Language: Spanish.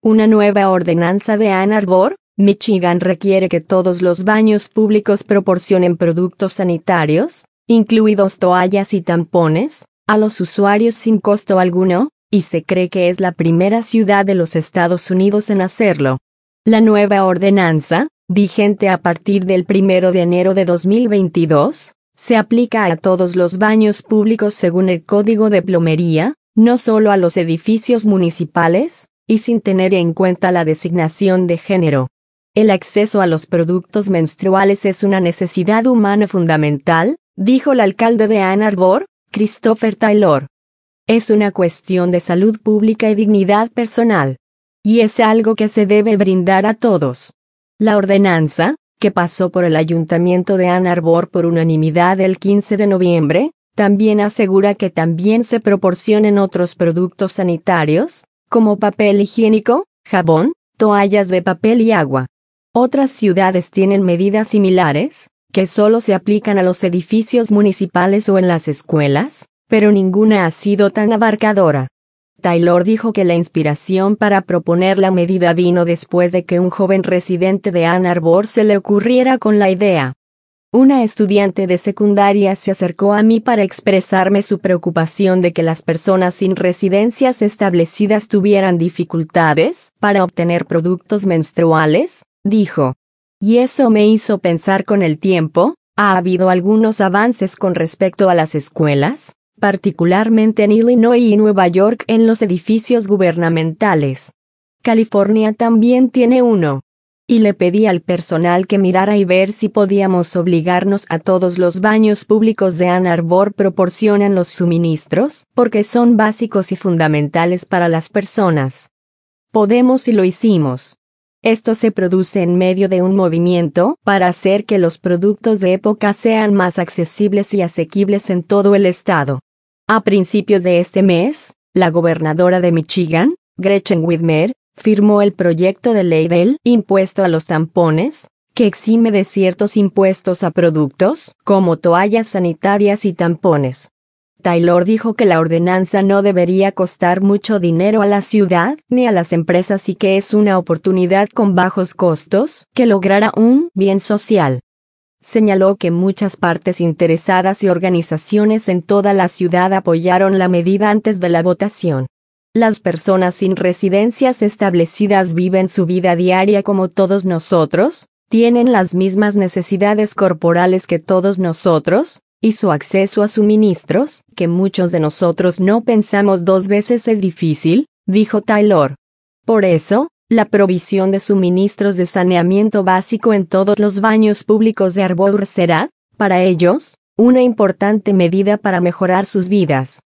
Una nueva ordenanza de Ann Arbor, Michigan requiere que todos los baños públicos proporcionen productos sanitarios, incluidos toallas y tampones, a los usuarios sin costo alguno, y se cree que es la primera ciudad de los Estados Unidos en hacerlo. La nueva ordenanza, vigente a partir del 1 de enero de 2022, se aplica a todos los baños públicos según el Código de Plomería, no solo a los edificios municipales, y sin tener en cuenta la designación de género. El acceso a los productos menstruales es una necesidad humana fundamental, dijo el alcalde de Ann Arbor, Christopher Taylor. Es una cuestión de salud pública y dignidad personal. Y es algo que se debe brindar a todos. La ordenanza, que pasó por el ayuntamiento de Ann Arbor por unanimidad el 15 de noviembre, también asegura que también se proporcionen otros productos sanitarios, como papel higiénico, jabón, toallas de papel y agua. Otras ciudades tienen medidas similares, que solo se aplican a los edificios municipales o en las escuelas, pero ninguna ha sido tan abarcadora. Taylor dijo que la inspiración para proponer la medida vino después de que un joven residente de Ann Arbor se le ocurriera con la idea. Una estudiante de secundaria se acercó a mí para expresarme su preocupación de que las personas sin residencias establecidas tuvieran dificultades para obtener productos menstruales, dijo. Y eso me hizo pensar con el tiempo, ¿ha habido algunos avances con respecto a las escuelas, particularmente en Illinois y Nueva York en los edificios gubernamentales? California también tiene uno. Y le pedí al personal que mirara y ver si podíamos obligarnos a todos los baños públicos de Ann Arbor proporcionan los suministros, porque son básicos y fundamentales para las personas. Podemos y lo hicimos. Esto se produce en medio de un movimiento para hacer que los productos de época sean más accesibles y asequibles en todo el estado. A principios de este mes, la gobernadora de Michigan, Gretchen Whitmer, firmó el proyecto de ley del impuesto a los tampones, que exime de ciertos impuestos a productos, como toallas sanitarias y tampones. Taylor dijo que la ordenanza no debería costar mucho dinero a la ciudad ni a las empresas y que es una oportunidad con bajos costos que logrará un bien social. Señaló que muchas partes interesadas y organizaciones en toda la ciudad apoyaron la medida antes de la votación. Las personas sin residencias establecidas viven su vida diaria como todos nosotros, tienen las mismas necesidades corporales que todos nosotros, y su acceso a suministros, que muchos de nosotros no pensamos dos veces es difícil, dijo Taylor. Por eso, la provisión de suministros de saneamiento básico en todos los baños públicos de Arbor será, para ellos, una importante medida para mejorar sus vidas.